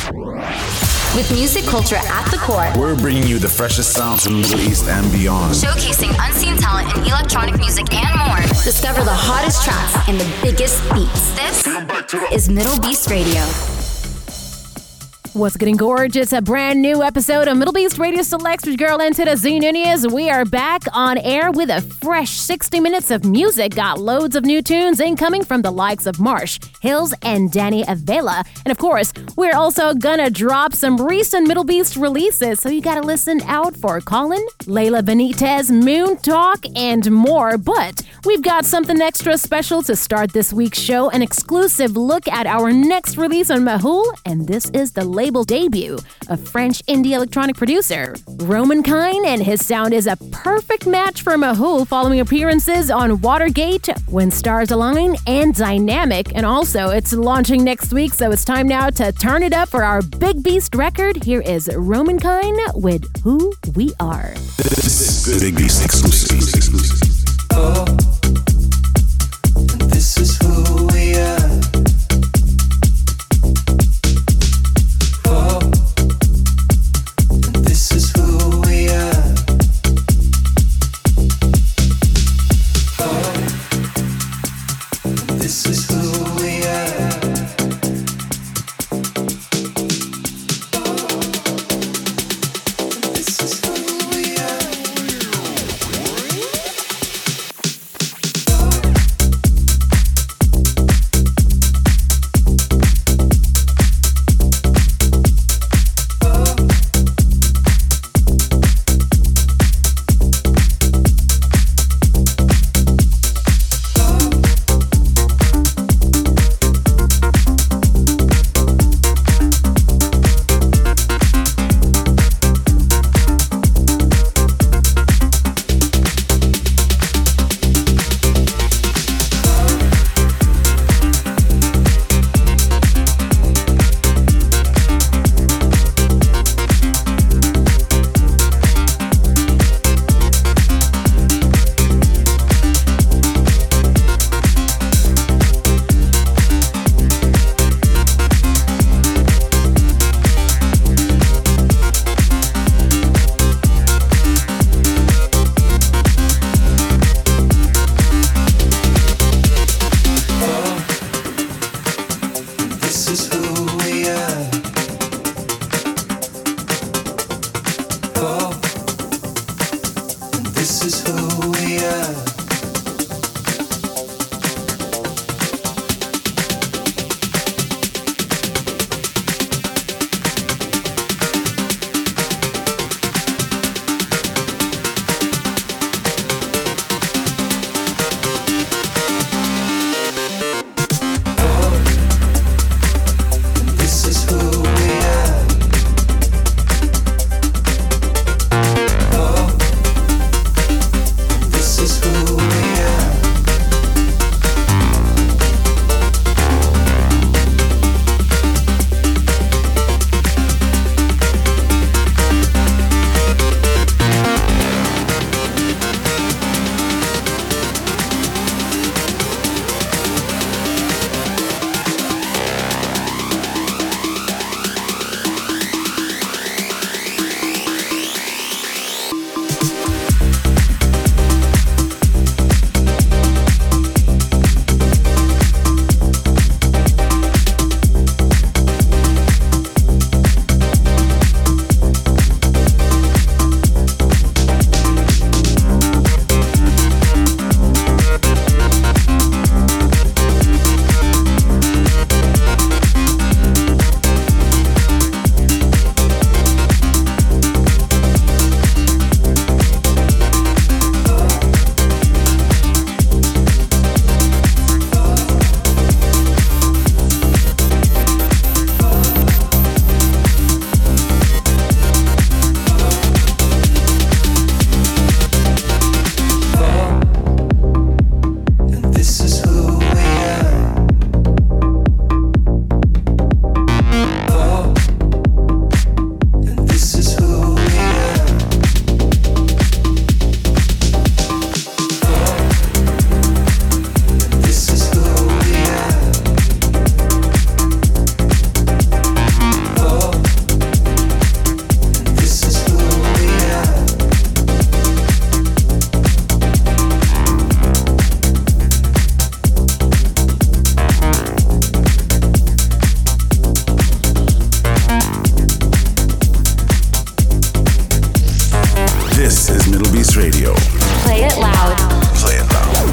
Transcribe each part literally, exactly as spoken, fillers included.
With music culture at the core, we're bringing you the freshest sounds from the Middle East and beyond. Showcasing unseen talent in electronic music and more. Discover the hottest tracks and the biggest beats. This is Middle Beast Radio. What's getting gorgeous? A brand new episode of Middle Beast Radio Selects with your girl Antita Z Nunez. We are back on air with a fresh sixty minutes of music. Got loads of new tunes incoming from the likes of Marsh, Hills, and Danny Avila. And of course, we're also gonna drop some recent Middle Beast releases, so you gotta listen out for Colin, Layla Benitez, Moon Talk, and more. But we've got something extra special to start this week's show, an exclusive look at our next release on Mahul, and this is the label debut of French indie electronic producer Roman Kine, and his sound is a perfect match for Mahul following appearances on Watergate, When Stars Align, and Dynamic. And also, it's launching next week, so it's time now to turn it up for our Big Beast record. Here is Roman Kine with Who We Are. This is Big Beast exclusive. Oh, this is who we are. This is who we are. Oh, this is who we are. Oh, this is who we are. Radio. Play it loud. Play it loud.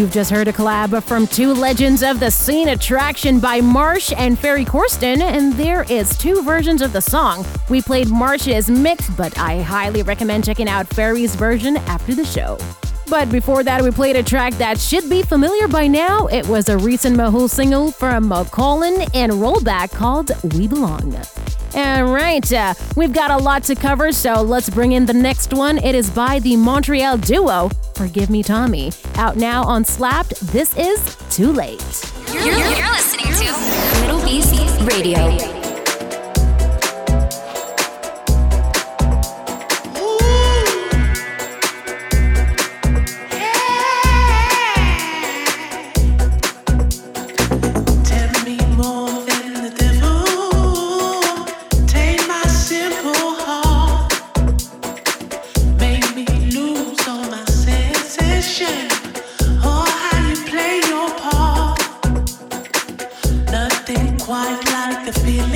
You've just heard a collab from two legends of the scene, Attraction by Marsh and Ferry Corsten, and there is two versions of the song. We played Marsh's mix, but I highly recommend checking out Ferry's version after the show. But before that, we played a track that should be familiar by now. It was a recent Mahul single from Colin and Rollback called We Belong. All right, uh, we've got a lot to cover, so let's bring in the next one. It is by the Montreal duo, Forgive Me Tommy. Out now on Slapped, this is Too Late. You're, you're, you're listening to Middle Beast Radio. Quite like the feeling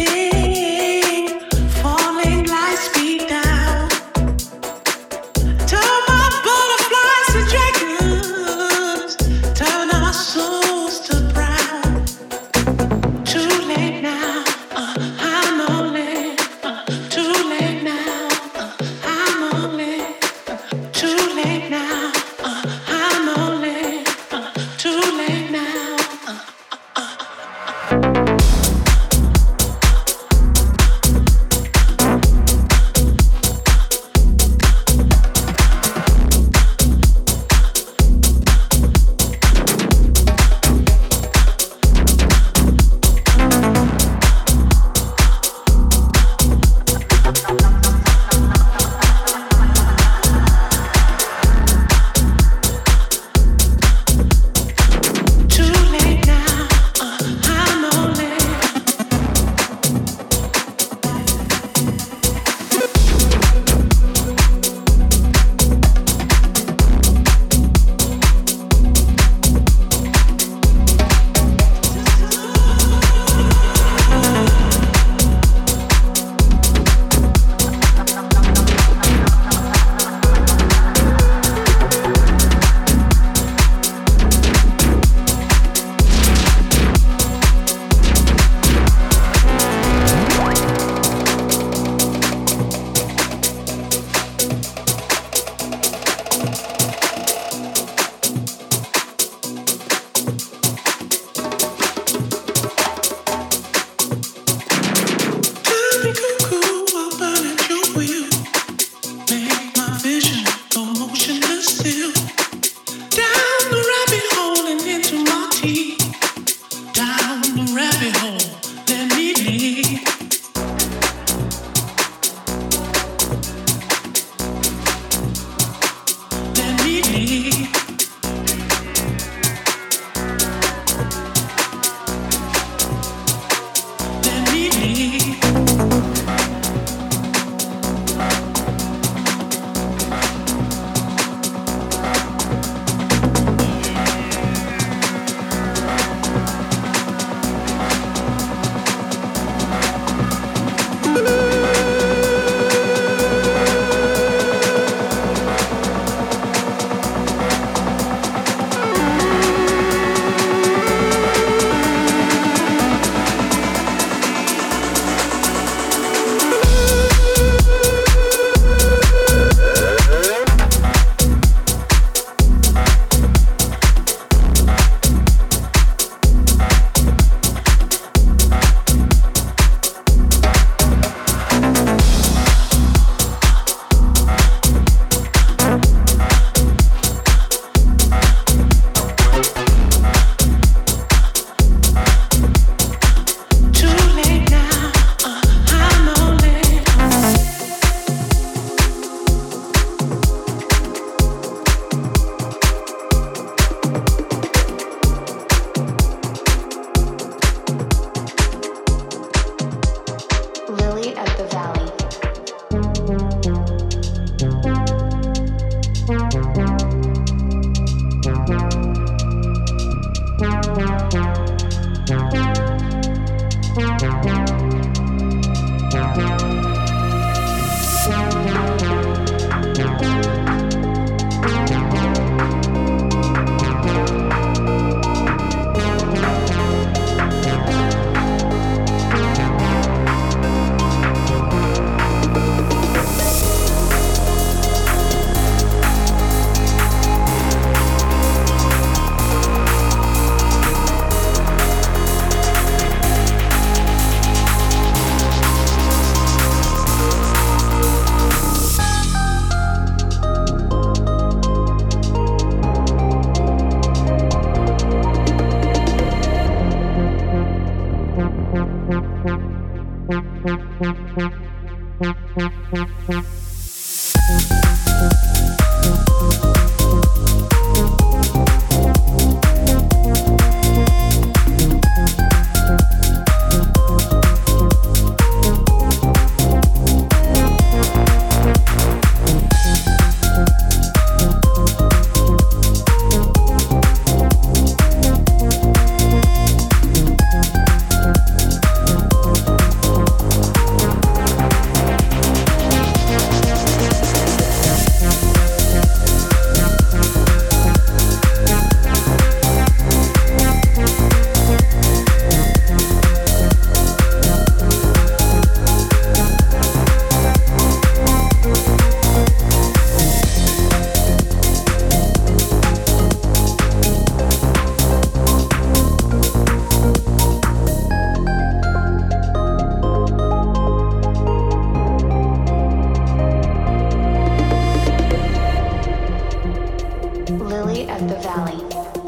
the valley.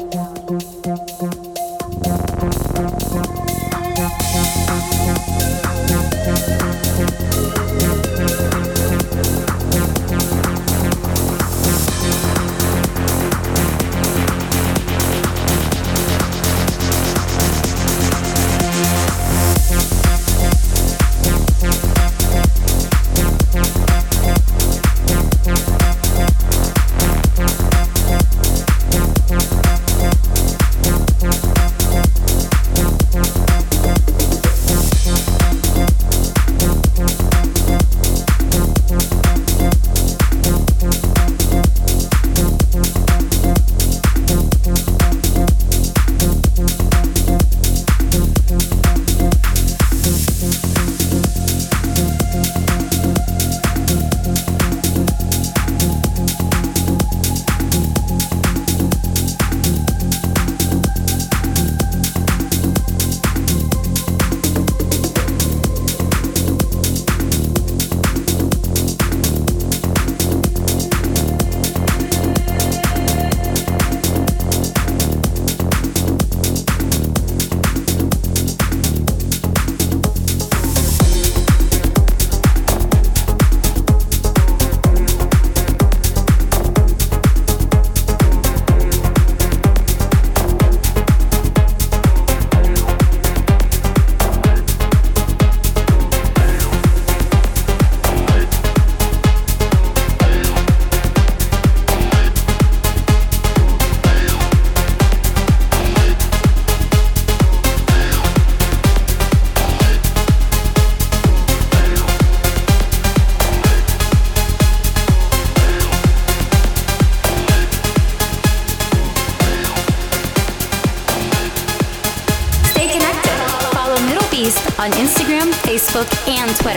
On Instagram, Facebook, and Twitter.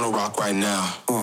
wanna rock right now. Uh.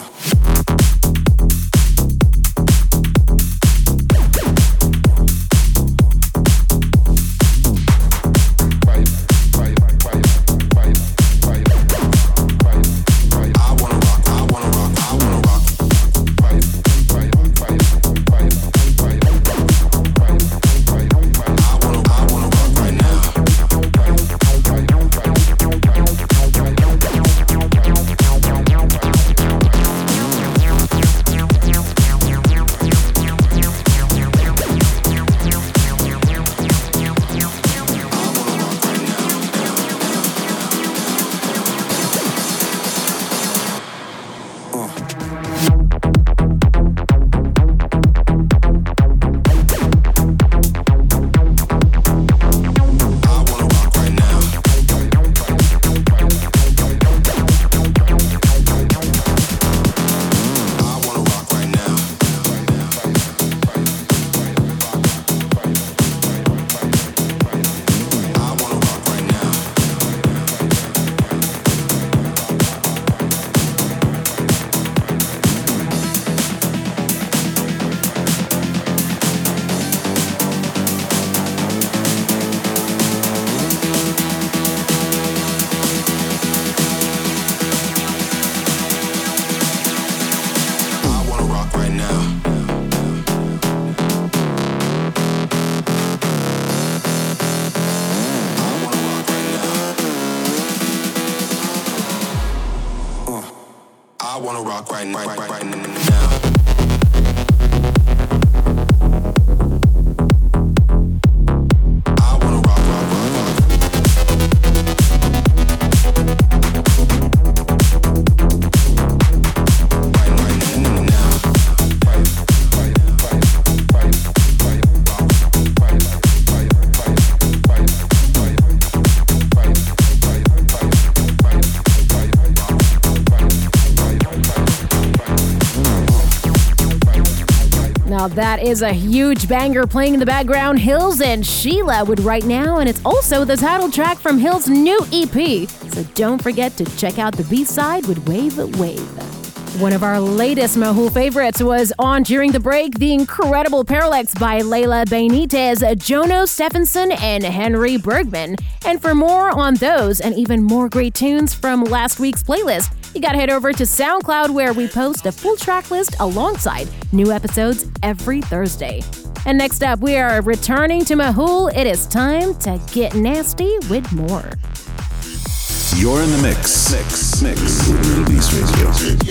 I wanna rock right now, right, right, right now. Now that is a huge banger playing in the background. Hills and Sheila with Right Now, and it's also the title track from Hills' new E P. So don't forget to check out the B-side with Wave Wave. One of our latest Mahou favorites was on during the break, The Incredible Parallax by Leila Benitez, Jono Stephenson, and Henry Bergman. And for more on those and even more great tunes from last week's playlist, you gotta head over to SoundCloud, where we post a full track list alongside new episodes every Thursday. And next up, we are returning to Mahou. It is time to get nasty with more. You're in the mix. Mix. Mix. With Middle East Radio.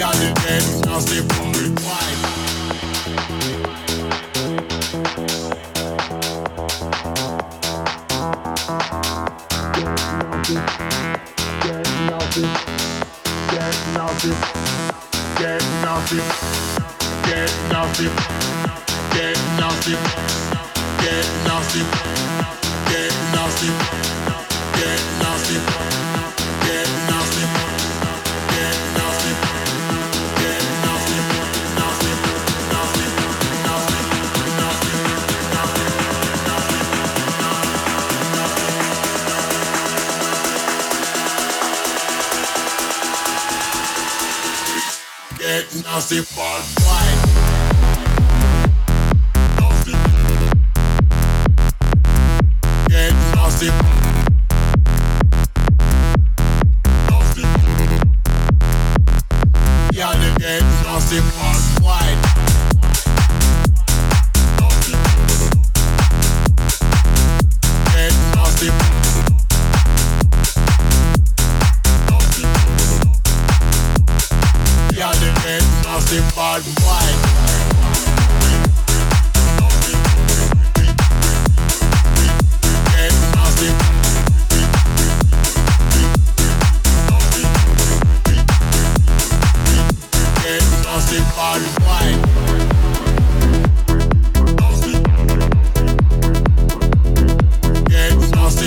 Get naughty, get naughty, get naughty, get naughty, get naughty, get naughty, get naughty, get naughty, get naughty, get naughty, naughty, naughty, naughty, get nasty, bad wine. Nasty. Get nasty. Nasty. Yeah, they get nasty, bad wine. Nasty. Get nasty. Yeah, they get nasty, bad wine. Get nasty. Get nasty, bad wine. Get nasty.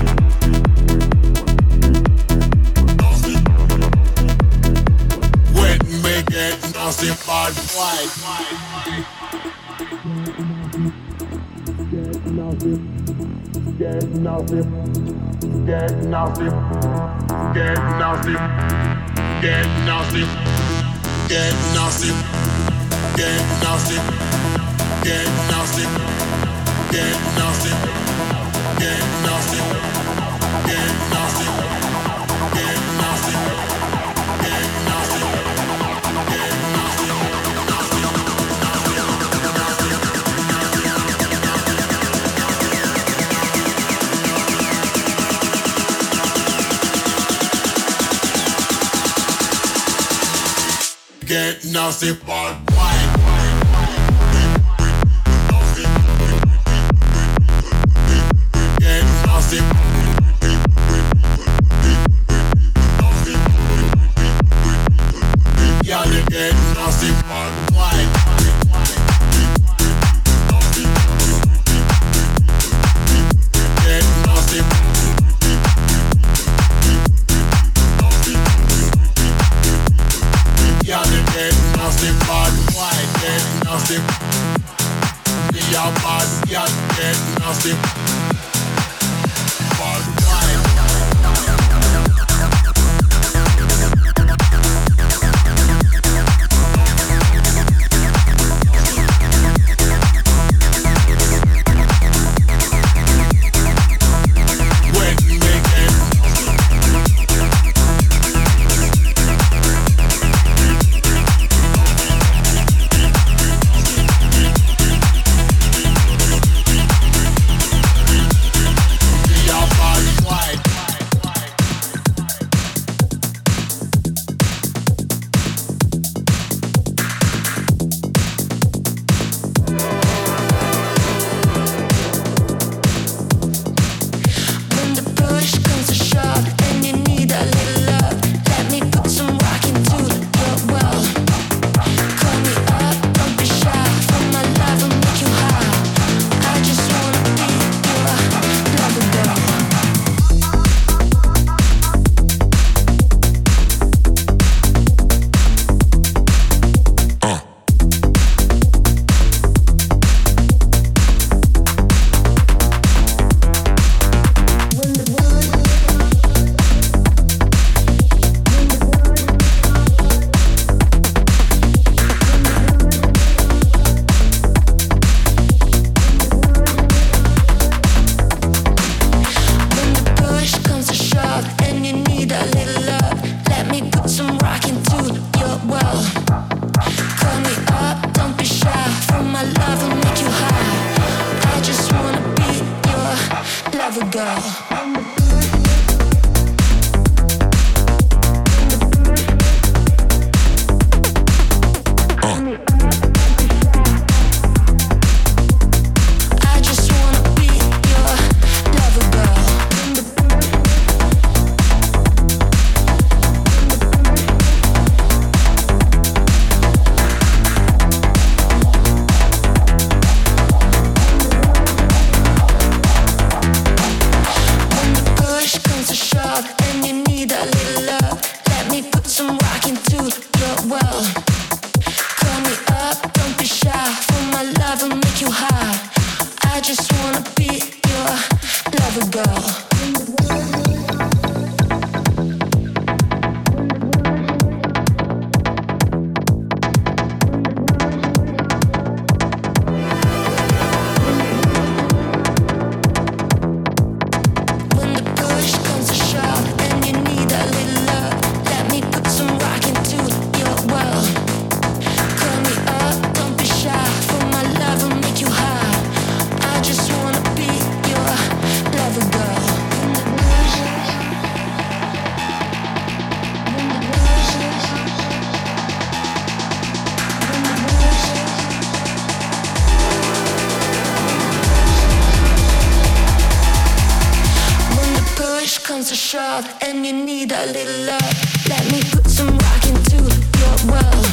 Get nasty, bad wine. Get nasty, get nasty, get nasty, get nasty, get nasty, get nasty, get nasty, get nasty, get nasty, get nasty, get nasty, get nasty, get nasty. Get nasty, bad boy. Get nasty. Yeah, they get nasty, bad boy. Get nasty. Yeah, they get nasty, bad boy. Get nasty. Yeah, bad, yeah, get nasty. Bad boy. When they get yeah, bad boy. When the push comes to shove and you need a little love, let me put some rock into your world. Call me up, don't be shy. For my love will make you high. I just wanna be your lover girl. When the push comes to shove and you need a little love, let me put some rock into your world. Call me up, don't be shy. For my love will make you high. I just wanna be your lover girl. I just wanna be your lover girl. When the push comes to shove and you need a little love, let me put some rock into your world. Call me up, don't be shy. For my love will make you high. I just wanna be your lover girl. When the push comes to shove and you need a little love, let me put some rock into your world. Call me up, don't be shy. For my love will make you high. I just wanna be your lover girl. When the push comes to shove and you need a little love, let me put some rock into your world.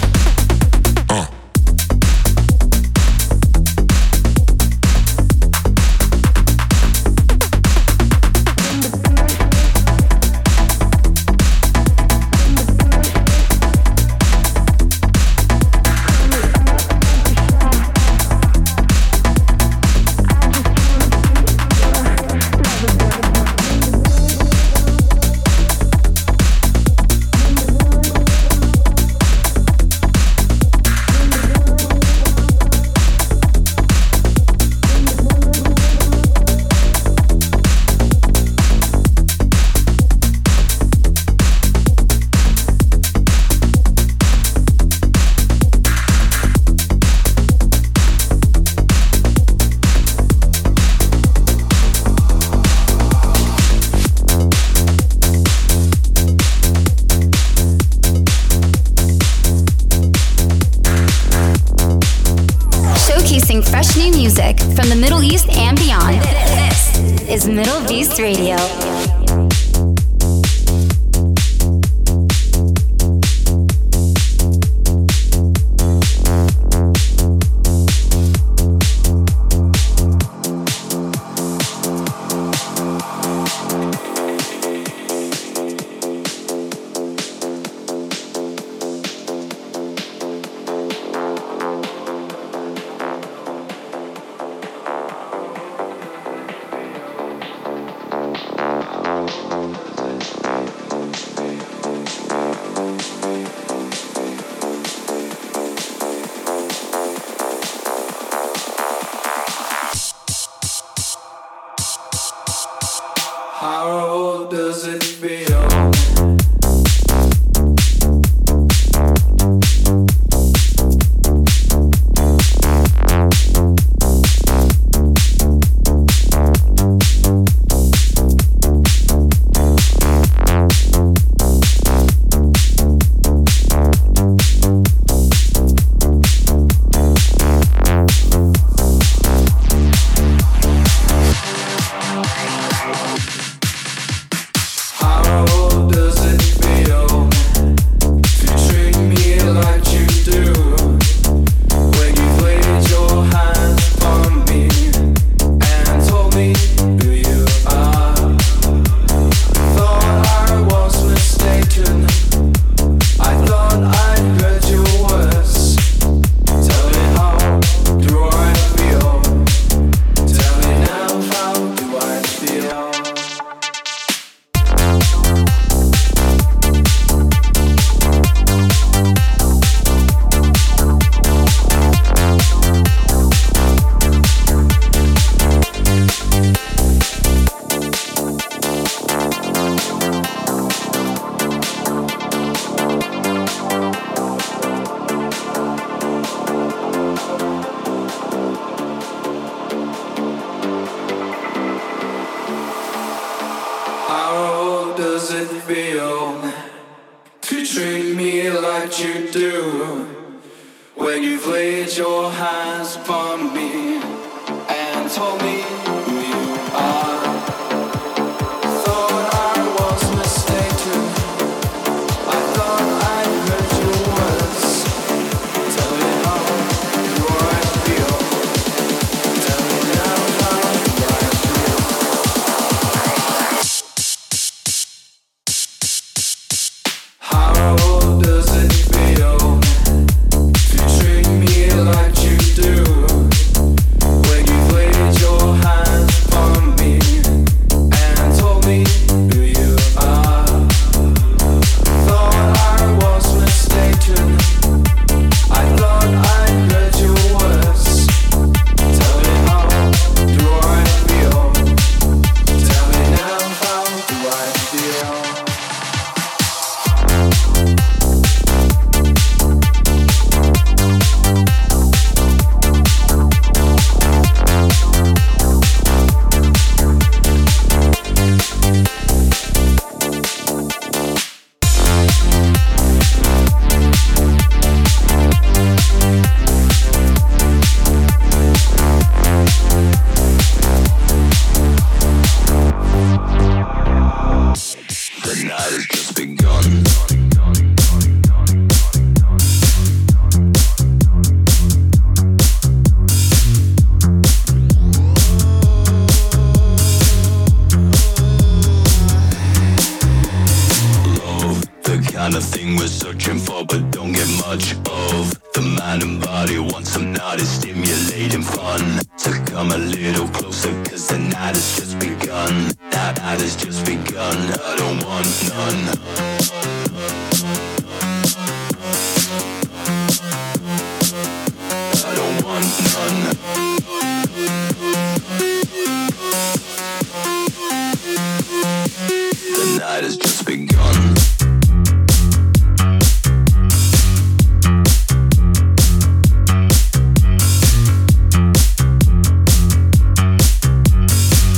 fresh new music from the Middle East and beyond. This is Middle Beast Radio.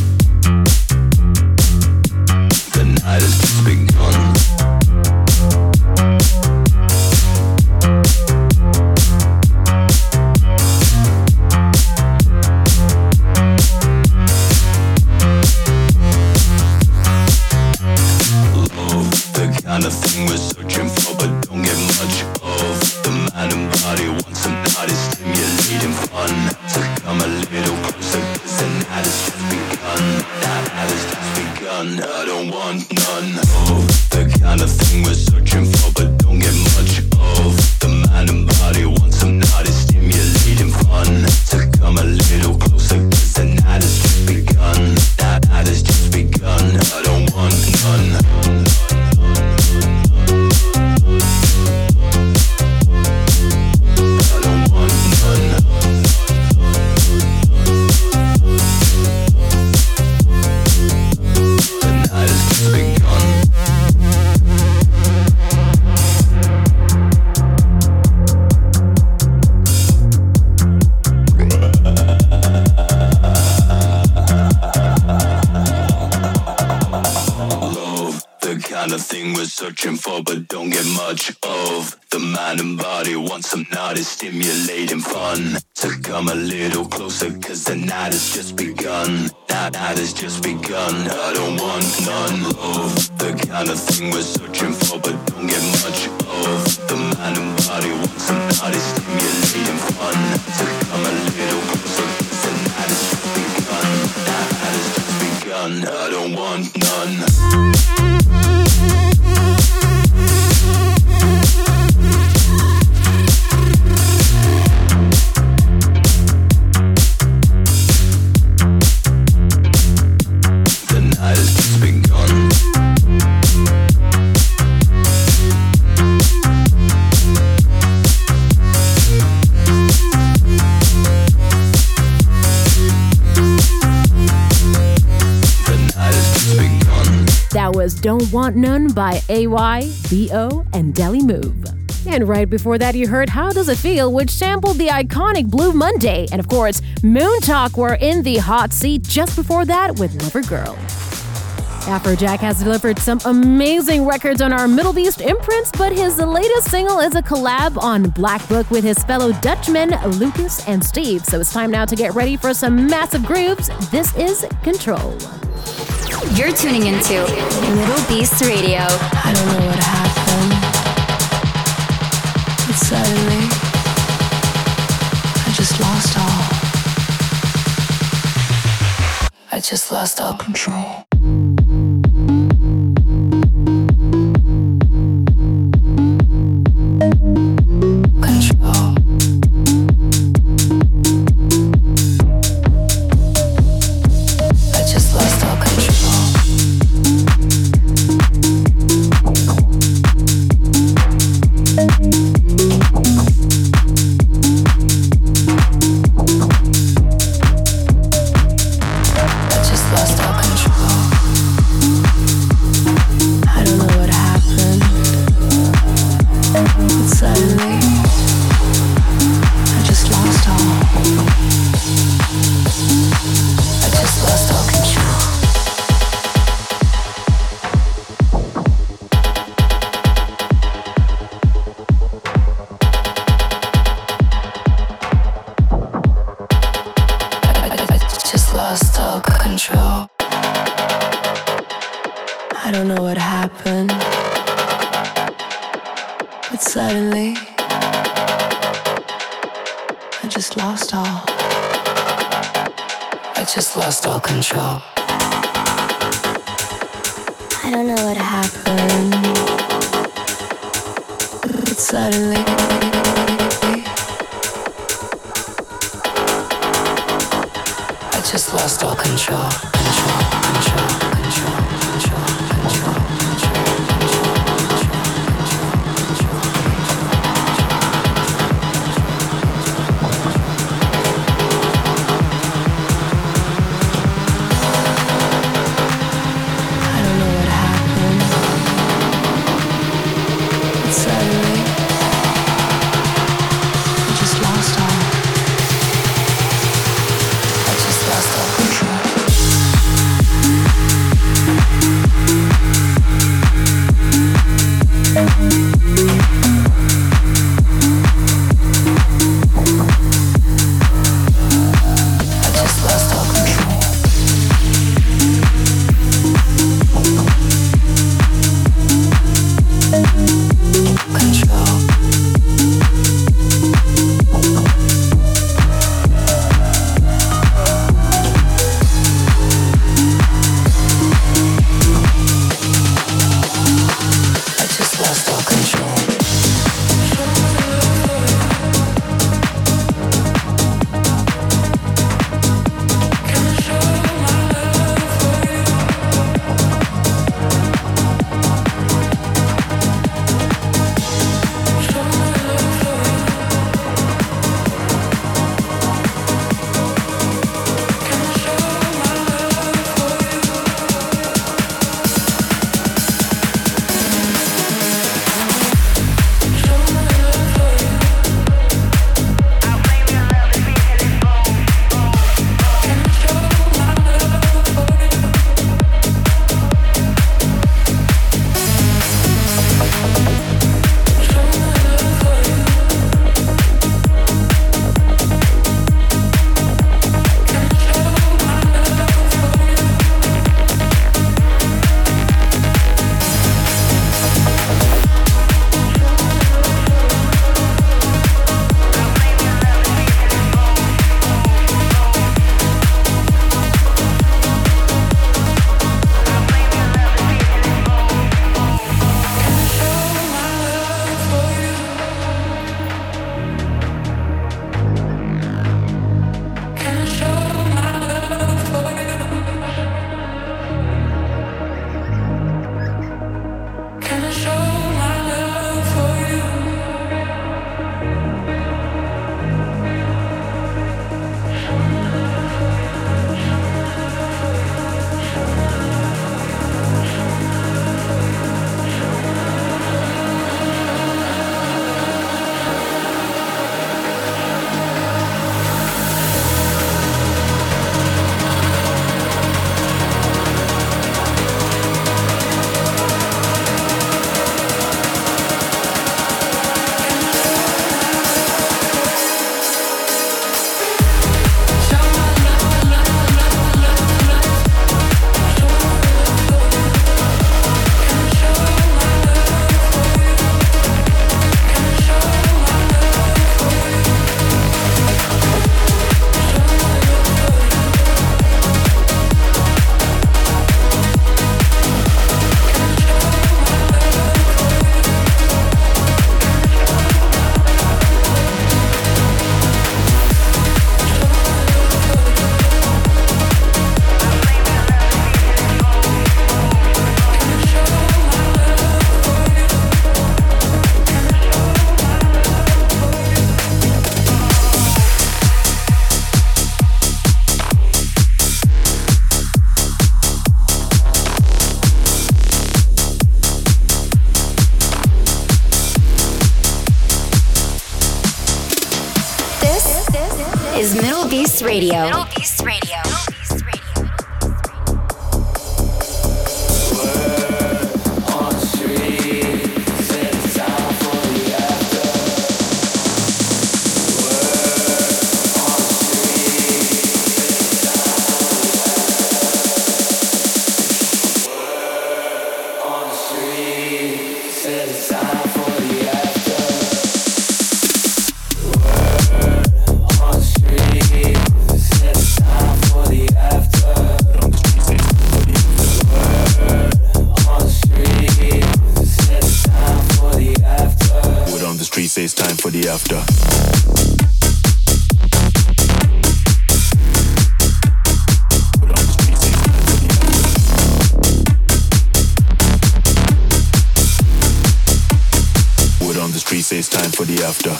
The night has just begun. mind and body want some naughty stimulating fun. So come a little closer, cause the night has just begun. Night has just begun, I don't want none of the kind of thing we're searching for but don't get much of. The mind and body want some naughty stimulating fun. So come a little closer, cause the night has just begun. Night has just begun, I don't want none. Searching for but don't get much of. The mind and body want some naughty stimulating fun. So come a little closer cause the night has just begun. Night, night has just begun, I don't want none of the kind of thing we're searching for but don't get much of. The mind and body want some naughty stimulating fun. So come a little closer cause the night has just begun. Night, night has just begun, I don't want none. That was Don't Want None by A Y, B O, and Deli Move. And right before that, you heard How Does It Feel, which sampled the iconic Blue Monday. And of course, Moon Talk were in the hot seat just before that with Lover Girl. Afrojack has delivered some amazing records on our Middle East imprints, but his latest single is a collab on Black Book with his fellow Dutchmen, Lucas and Steve. So it's time now to get ready for some massive grooves. This is Control. You're tuning into Middle Beast Radio. I don't know what happened, but suddenly I just lost all. I just lost all control. Control. I just lost all control. Control. I don't know what happened, but suddenly I just lost all control. Control, control, control, control, control, control, control. is Middle Beast Radio. Middle Beast Radio. Say it's time for the after. Word on the street say it's time for the after.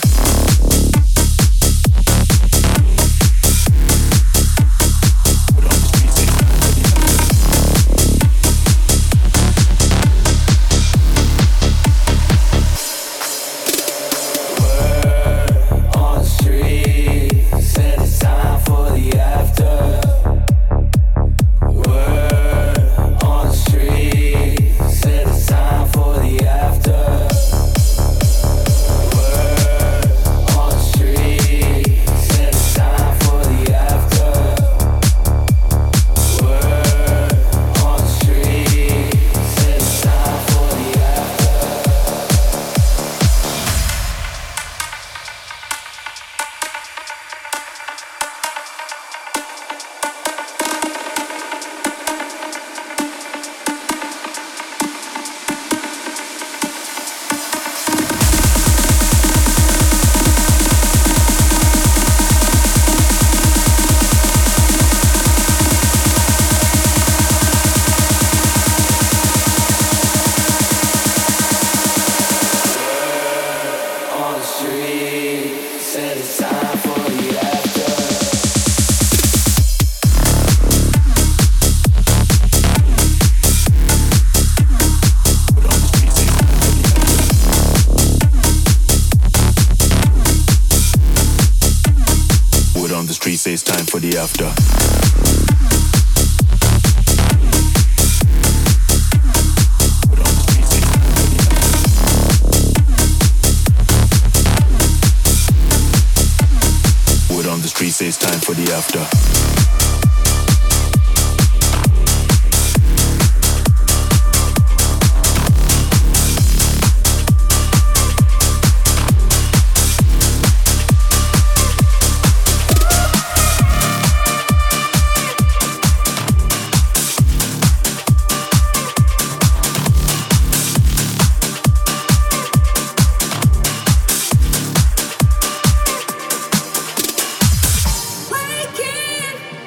Say it's time for the after. Word on the street say it's time for the after. Waking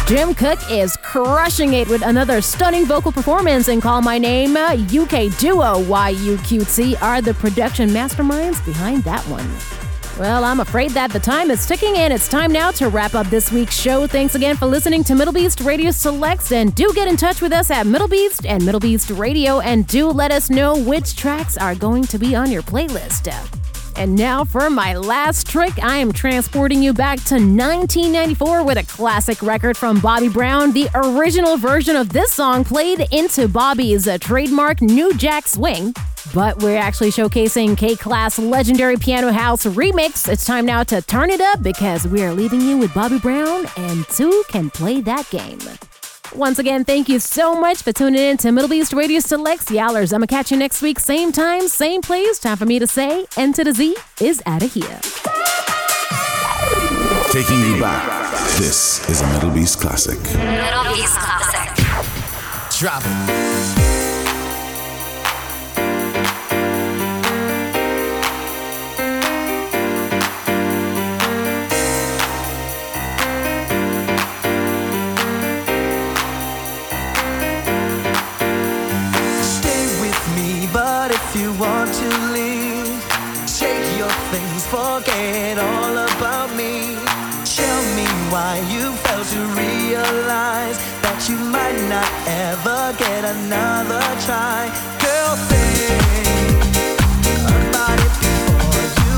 Jim Cook is crushing it with another stunning vocal performance in Call My Name. U K duo Y U Q T are the production masterminds behind that one. Well, I'm afraid that the time is ticking and it's time now to wrap up this week's show. Thanks again for listening to Middle Beast Radio Selects, and do get in touch with us at Middle Beast and Middle Beast Radio, and do let us know which tracks are going to be on your playlist. And now for my last trick, I am transporting you back to nineteen ninety-four with a classic record from Bobby Brown. The original version of this song played into Bobby's uh, trademark New Jack Swing. But we're actually showcasing K-Class Legendary Piano House remix. It's time now to turn it up because we are leaving you with Bobby Brown, and two can play that game. Once again, thank you so much for tuning in to Middle Beast Radio Selects. Yallers, I'm going to catch you next week, same time, same place. Time for me to say, N to the Z is out of here. Taking you back. This is a Middle Beast classic. Middle Beast Classic. Drop it. Want to leave, take your things, forget all about me. Tell me why you failed to realize that you might not ever get another try. Girl, think about it before you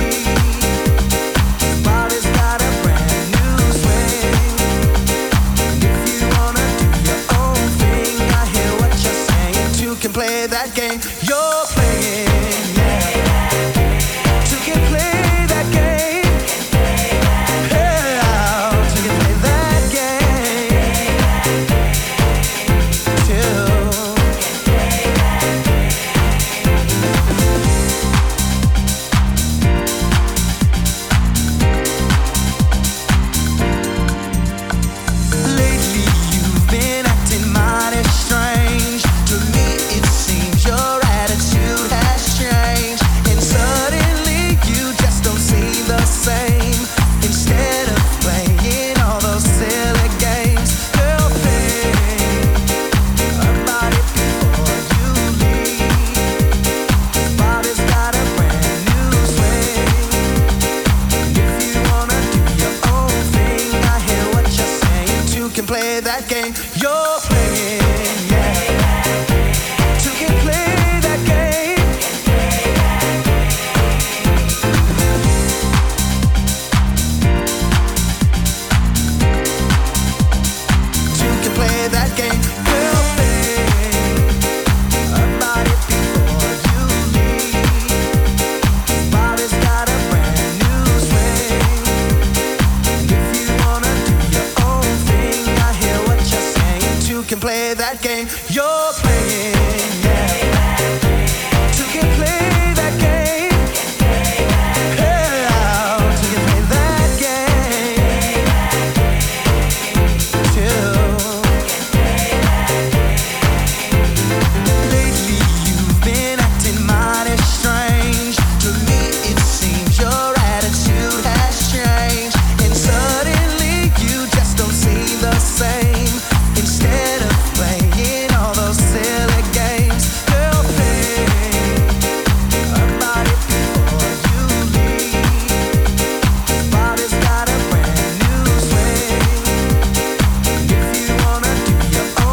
leave. Body's got a brand new swing. If you wanna do your own thing, I hear what you're saying. Two can play that game. You're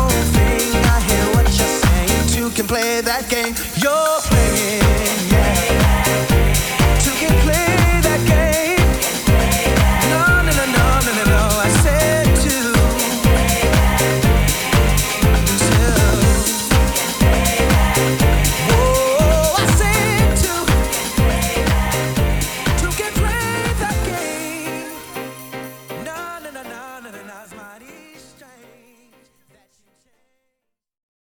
play that game you're playing, yeah.